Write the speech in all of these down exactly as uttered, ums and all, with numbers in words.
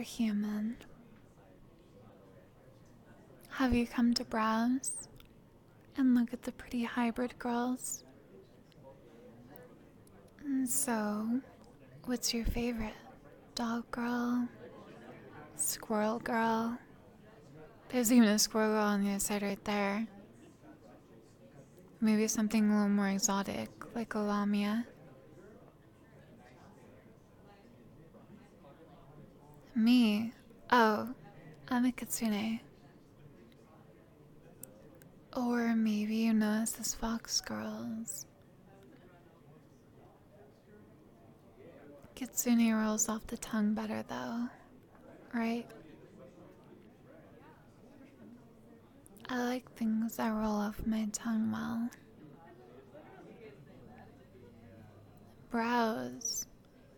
human. Have you come to browse and look at the pretty hybrid girls? And so, what's your favorite? Dog girl? Squirrel girl? There's even a squirrel girl on the other side right there. Maybe something a little more exotic, like a lamia. Me? Oh, I'm a kitsune. Or maybe you know us as fox girls. Kitsune rolls off the tongue better though, right? I like things that roll off my tongue well. Browse.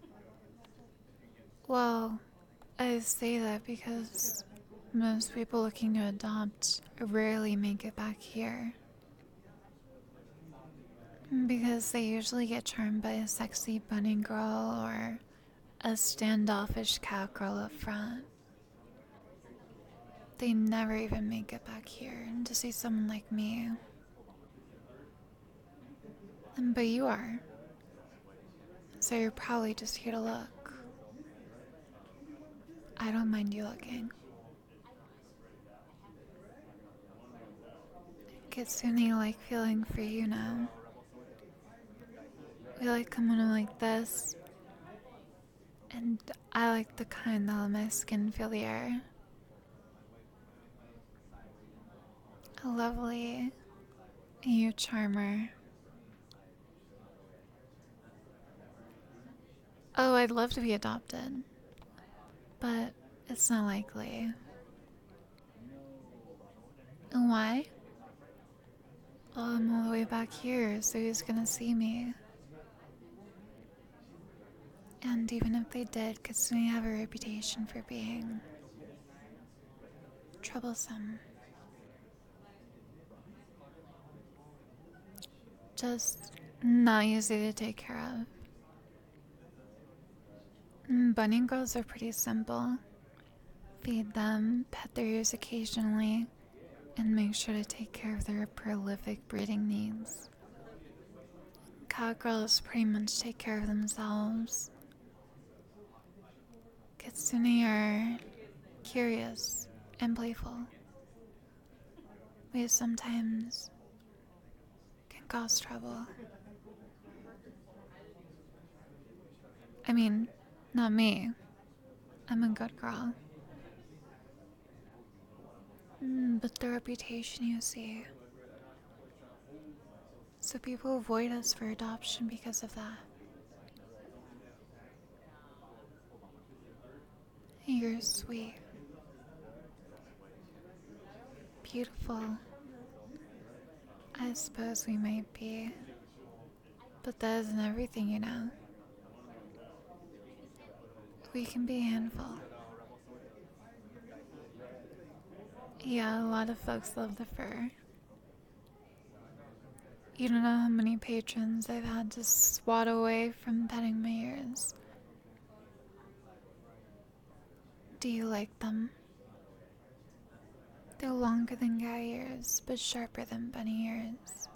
Well, I say that because most people looking to adopt rarely make it back here. Because they usually get charmed by a sexy bunny girl or a standoffish cowgirl up front. They never even make it back here to see someone like me. But you are. So you're probably just here to look. I don't mind you looking. Kitsune like feeling for you now. We like coming like this. And I like the kind that let my skin feel the air. Lovely. You charmer. Oh, I'd love to be adopted. But it's not likely. Why? Well, I'm all the way back here, so who's gonna see me? And even if they did, Kitsune have a reputation for being troublesome. Just not easy to take care of. Mm, Bunny girls are pretty simple. Feed them, pet their ears occasionally, and make sure to take care of their prolific breeding needs. Cowgirls pretty much take care of themselves. Kitsune are curious and playful. We sometimes can cause trouble. I mean, not me. I'm a good girl. Mm, but the reputation, you see. So people avoid us for adoption because of that. You're sweet. Beautiful. I suppose we might be. But that isn't everything, you know. We can be a handful. Yeah, a lot of folks love the fur. You don't know how many patrons I've had to swat away from petting my ears. Do you like them? They're longer than cat ears, but sharper than bunny ears.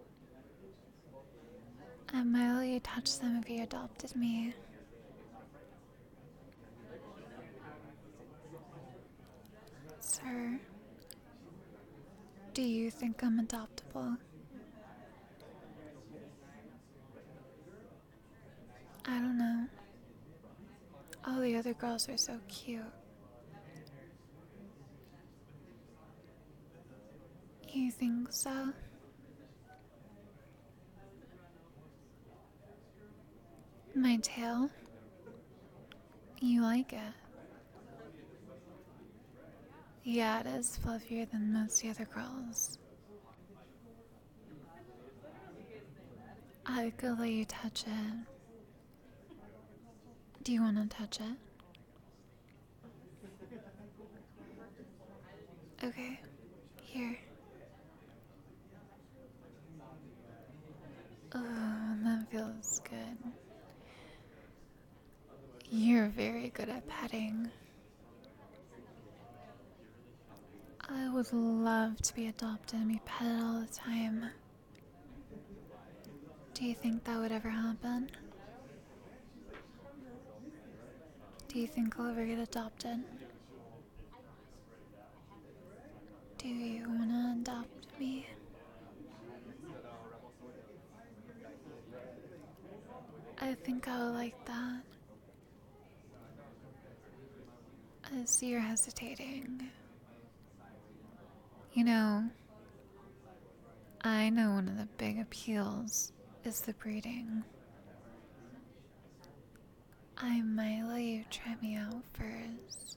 I might let you touch them if you adopted me. Sir, do you think I'm adoptable? I don't know. All the other girls are so cute. You think so? My tail? You like it? Yeah, it is fluffier than most of the other girls. I could let you touch it. Do you want to touch it? Okay, here. Oh, that feels good. You're very good at petting. would love to be adopted and be petted all the time. Do you think that would ever happen? Do you think I'll ever get adopted? Do you wanna adopt me? I think I would like that. I see you're hesitating. You know, I know one of the big appeals is the breeding. I might let you try me out first.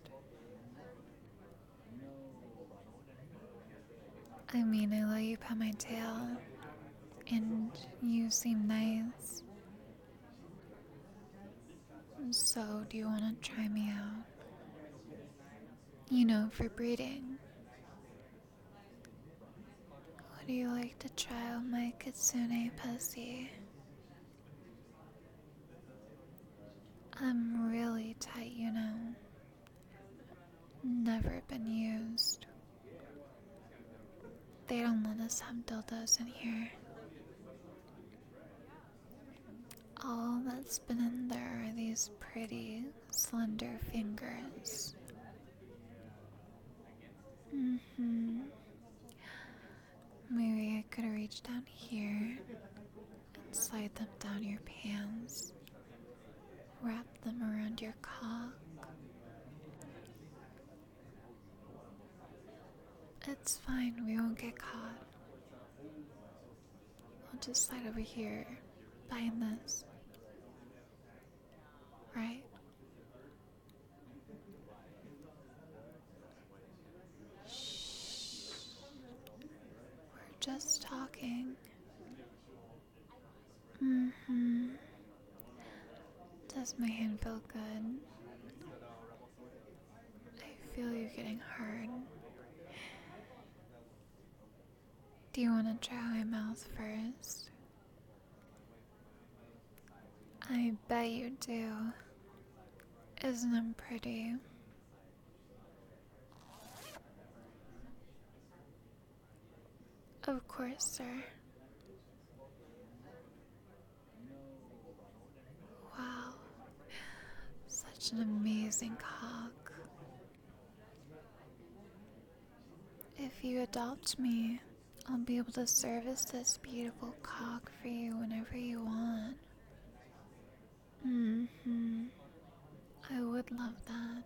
I mean, I let you pet my tail, and you seem nice. So, do you want to try me out? You know, for breeding. Would you like to try out my kitsune pussy? I'm really tight, you know. Never been used. They don't let us have dildos in here. All that's been in there are these pretty, slender fingers. Mm-hmm. Maybe I could reach down here and slide them down your pants. Wrap them around your cock. It's fine, we won't get caught. I'll just slide over here, behind this. Right? Shh. We're just talking. Mm-hmm. Does my hand feel good? I feel you getting hard. Do you want to try my mouth first? I bet you do. Isn't it pretty? Of course, sir. Wow. Such an amazing cock. If you adopt me, I'll be able to service this beautiful cock for you whenever you want. Mm-hmm. I would love that.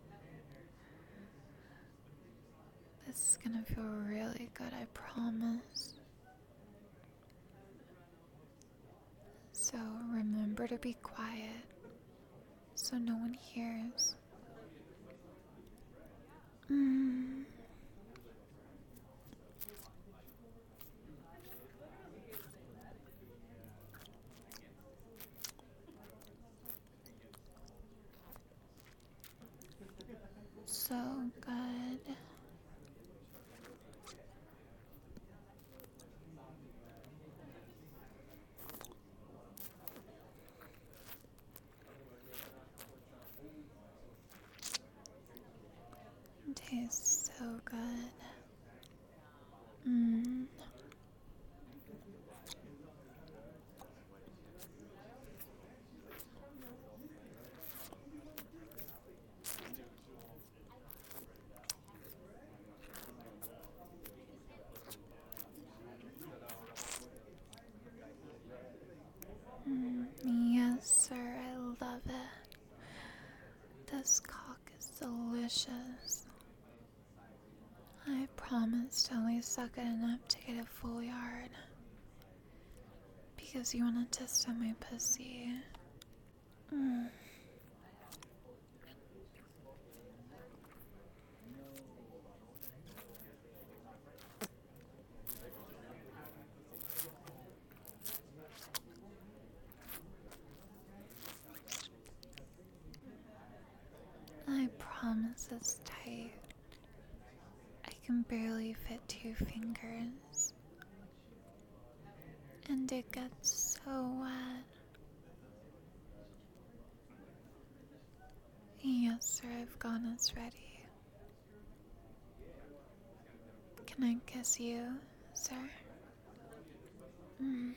This is gonna feel really good, I promise. So remember to be quiet so no one hears. Mm. So good. Tastes so good. Mm. Mm. Yes, sir, I love it. This cock is delicious. I promise to only suck it enough to get a full yard. Because you want to test out my pussy. Mm. I promise it's tight. I can barely fit two fingers. And it gets so wet. Yes, sir, I've gone as ready. Can I kiss you, sir? Mm.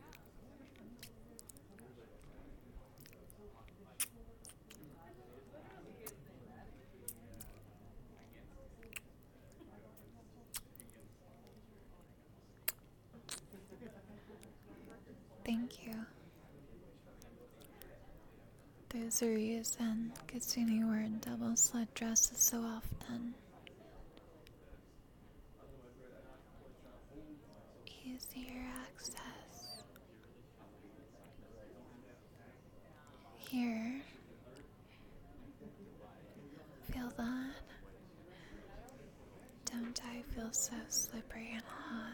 Thank you. There's a reason Katsuni wore double slit dresses so often. Easier access. Here. Feel that? Don't I feel so slippery and hot?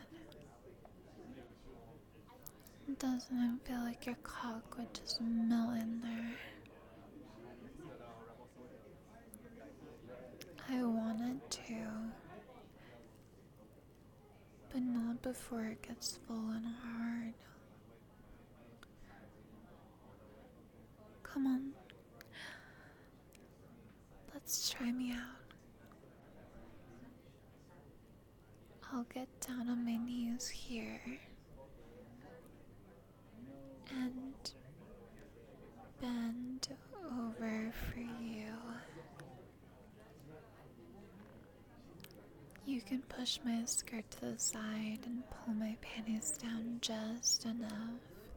Doesn't it feel like your cock would just melt in there? I wanted to, but not before it gets full and hard. Come on. Let's try me out. I'll get down on my knees here and bend over for you. You can push my skirt to the side and pull my panties down just enough.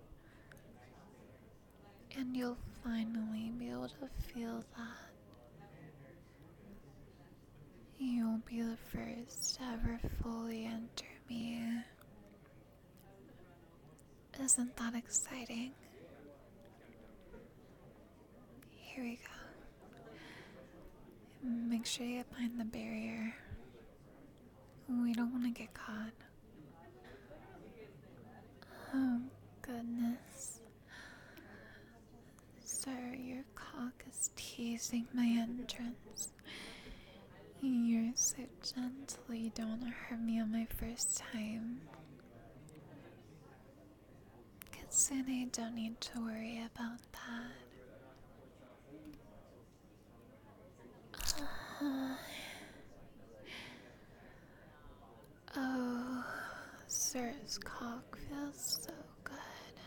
And you'll finally be able to feel that. You'll be the first to ever fully enter me. Isn't that exciting? Here we go. Make sure you find the barrier. We don't want to get caught. Oh, goodness. Sir, your cock is teasing my entrance. You're so gentle, you don't want to hurt me on my first time. Kitsune don't need to worry about that. Uh, oh, Sir's cock feels so good.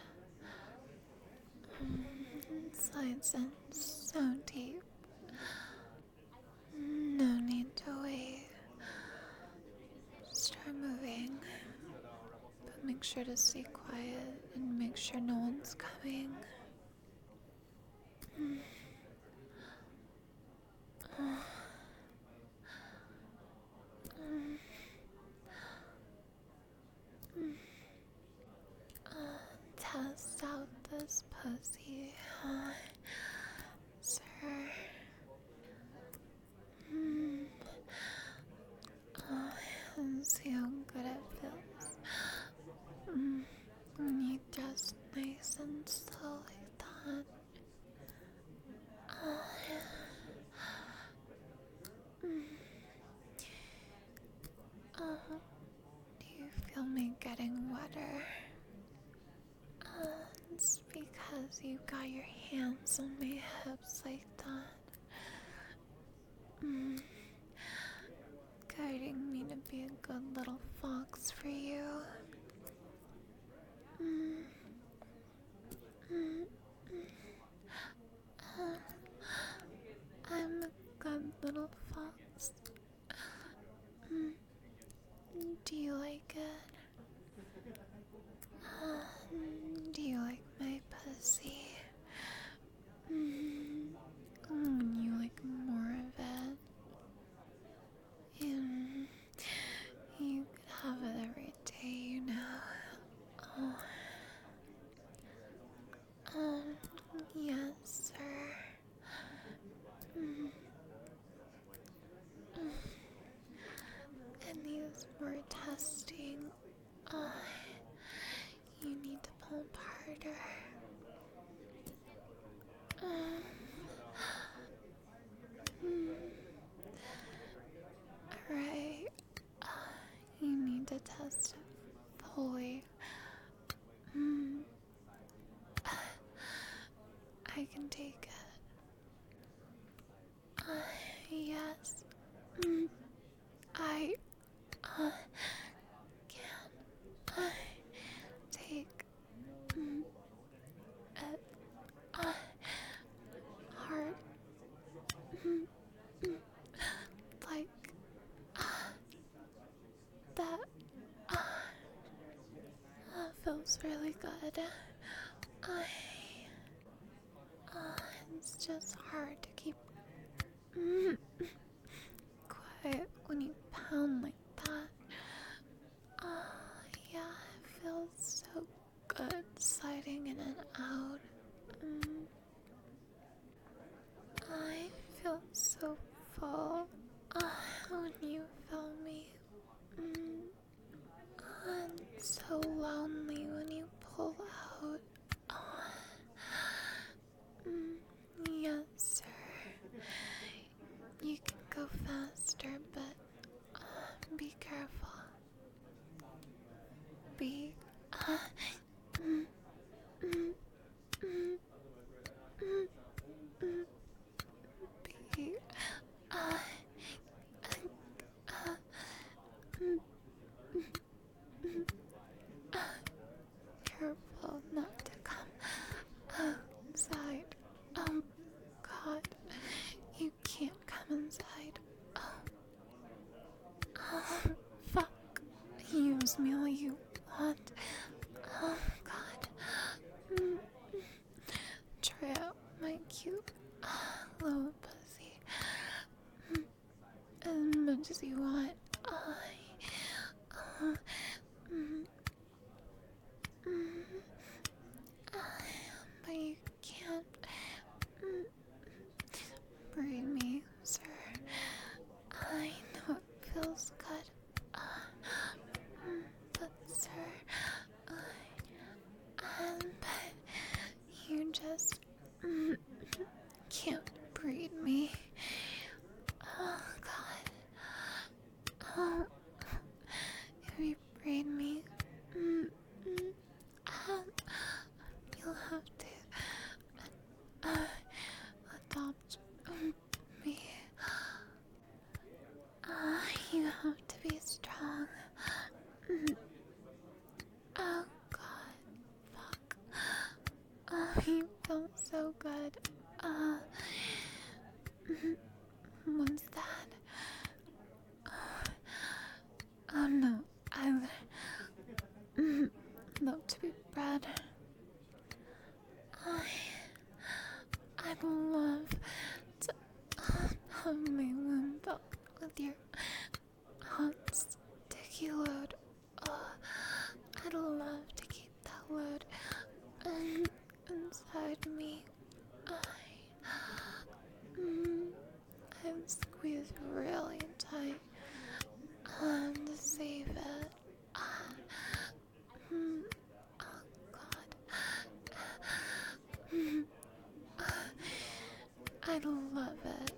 Mm, it slides in so deep. No need to wait. Start moving. But make sure to stay quiet and make sure no one's coming. Mm. Uh. Mm. Mm. Uh, test out this pussy, huh, sir? Mm. Uh, and see how good it feels. Mm. You just nice and slow like that. Uh, mm. uh, do you feel me getting wetter? Uh, it's because you got your hands on my hips like that. Mm. Guiding me to be a good little fox for you. Mm. Mm. Uh, I'm a good little fox. Mm. Do you like it? Uh, do you like my pussy? Mm. Mm, you like more of it? Mm. You could have it every day, you know. Oh. Um, yes, sir. Mm. Mm. It needs more testing. Oh, you need to pump harder. Um, mm. Alright. Uh, you need to test it fully. Mm. I can take it. Uh, yes. Mm. I. Uh, feels really good. I. Uh, it's just hard to keep mm, quiet when you pound like that. Uh, yeah, it feels so good sliding in and out. Mm, I feel so full uh, when you feel me. Mm, and so lonely when you pull out. Uh, mm, yes, sir. You can go faster, but uh, be careful. Be. Uh, mm, mm, mm, mm, mm, be. Uh, uh, mm, mm, uh, careful not to come outside. Oh God, you can't come inside. Oh, oh fuck. Use me all you want. Oh God. Mm, try out my cute little pussy mm, as much as you want. I, uh, mm, mm, uh, but you can't mm, breed me, sir. I know it feels good. Uh, mm, but sir, I, um, but you just mm, can't breed me. Oh God. Oh, if you breed me, mm, mm, um, you'll have to uh, adopt um, me. Uh, you have to be strong. Mm. Oh God, fuck. Oh, you felt so good. Uh, mm, what's that? Oh no, I would mm, love to be bread. I, I'd love to have my womb filled with your hot, sticky load. Oh, I'd love to keep that load in, inside me. I, mm, I'm squeezed really tight um, to save it. Ah, mm, oh God. Mm, I'd love it.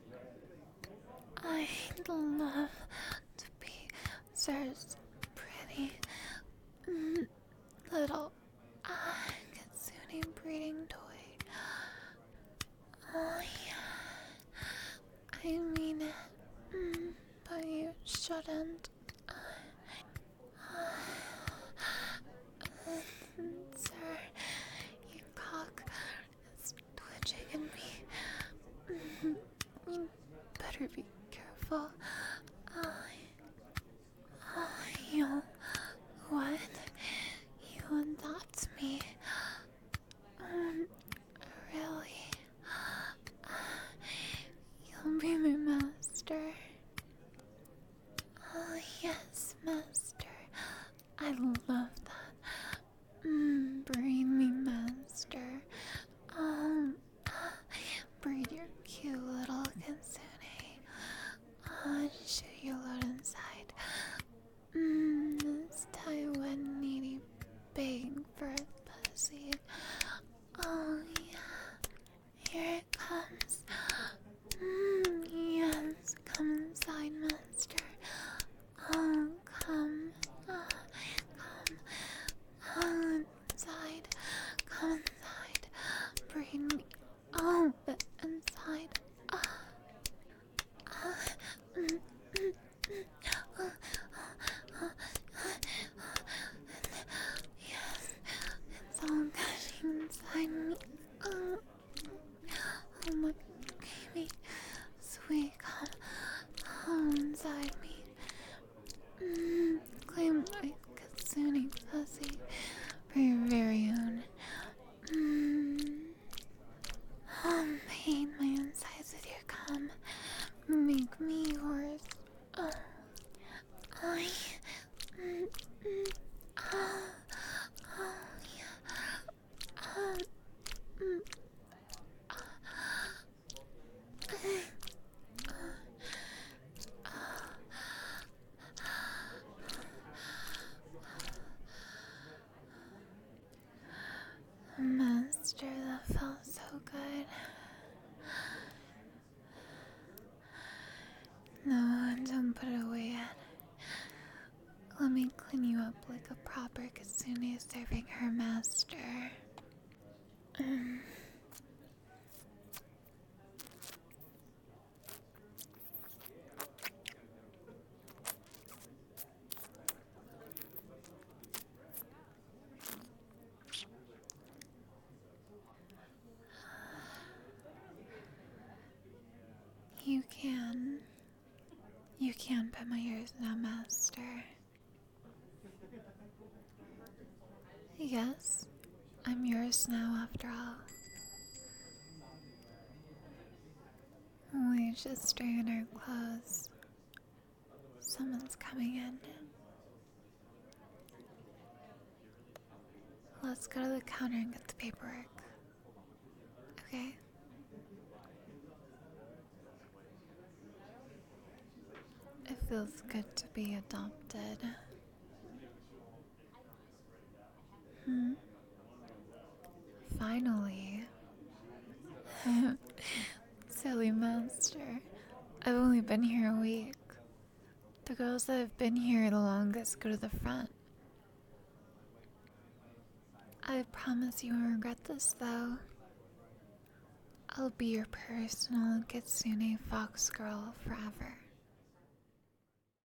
I'd love to be Sarah's pretty mm, little ah, Katsuni breeding toy. Oh yeah, I mean it, mm, but you shouldn't. Sir, your cock is twitching in me. Mm, you better be careful. I, I, you, what? You adopt me? Um, really? You'll be my master. Oh, yes, master. I love that. Mm, breed me, master. Um, breed your cute little Kitsune. Uh, shoot your load inside. Mmm, this Taiwan needy begging for a pussy. Oh, yeah. Here it comes. Mmm, yes. Come inside, master. Oh, come. Uh, come. Oh, inside. Come inside. Bring me. Oh, but inside. Ah. Uh, mm, mm, mm. Uh, uh, uh, yes, it's all gushing inside me. Uh, oh my baby, sweet God, oh, inside me. Mm, claim my Katsuni pussy for your you up like a proper kitsune serving her master. Um, you can. You can pet my ears now, master. Yes, I'm yours now after all. We should straighten our clothes. Someone's coming in. Let's go to the counter and get the paperwork. Okay? It feels good to be adopted. Hmm? Finally. Silly master. I've only been here a week. The girls that have been here the longest go to the front. I promise you won't regret this, though. I'll be your personal Kitsune Fox girl forever.